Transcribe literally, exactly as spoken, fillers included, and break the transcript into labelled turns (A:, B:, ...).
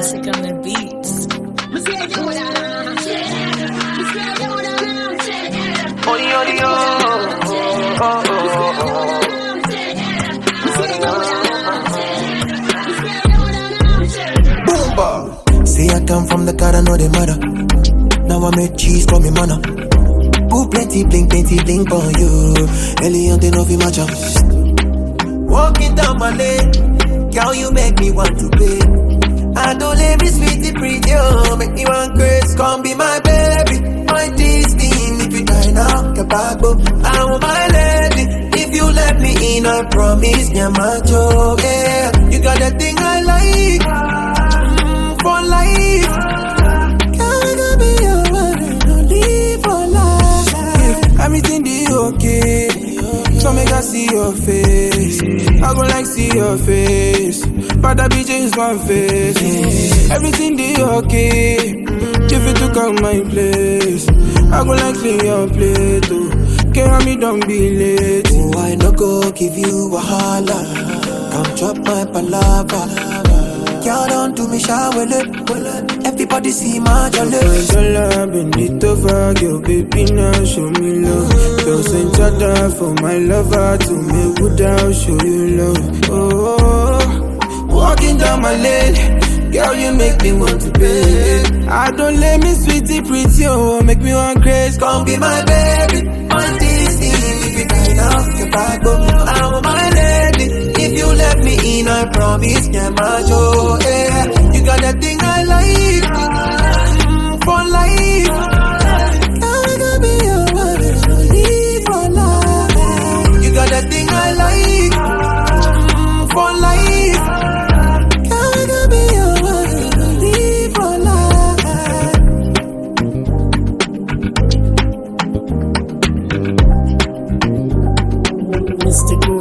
A: Classic on the beats.
B: Oh, yo, yo. Oh, oh, oh, oh.
C: Boomba. Say I come from the car, I know the mother. Now I make cheese from me manna. Put plenty bling, plenty bling on you. Eliant enough in my chance. Walking down my lane, girl, you make me want to play. I don't let me sweetie pretty, oh, make me want grace. Come be my baby, my Disney. If you die now, get back up. I want my lady. If you let me in, I promise, yeah, my joke, yeah. You got that thing I like, mm, for life. Can I be your man, don't live for life.
D: If everything be okay, so make I see your face. I go like see your face, but that bitch is one face. Everything be okay, if you took out my place, I go like clean your plate too. Can't me don't be late.
C: Oh, I no go give you a holla. Come drop my palava. Y'all don't do me shower lip. Everybody see my jolly.
D: Dollar, bend it over, girl, baby, now show me love. Girl, send chata for my lover to me, would I'll show you love. Oh, walking down my lane, girl, you make me want to pay. I don't let me sweetie pretty, oh, make me want grace.
C: Come be my baby, my Disney. If you die now, get back up. I'm my lady. If you let me in, I promise, yeah, my joy, yeah. You got that thing I like, mm, for life. I gotta be your man, don't live for life. You got that thing I like, mm, for life. I gotta be your man, don't live for life.
A: Mister Groove.